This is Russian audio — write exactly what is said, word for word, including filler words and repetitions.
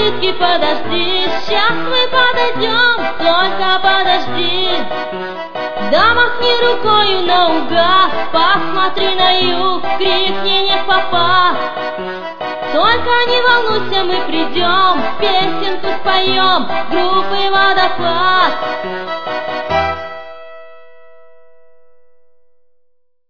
калитки подожди, сейчас мы подойдем, только подожди. Да махни рукою наугад, посмотри на юг, крикни не в попад. Только не волнуйся, мы придем, песенку споем, группы «Водопад».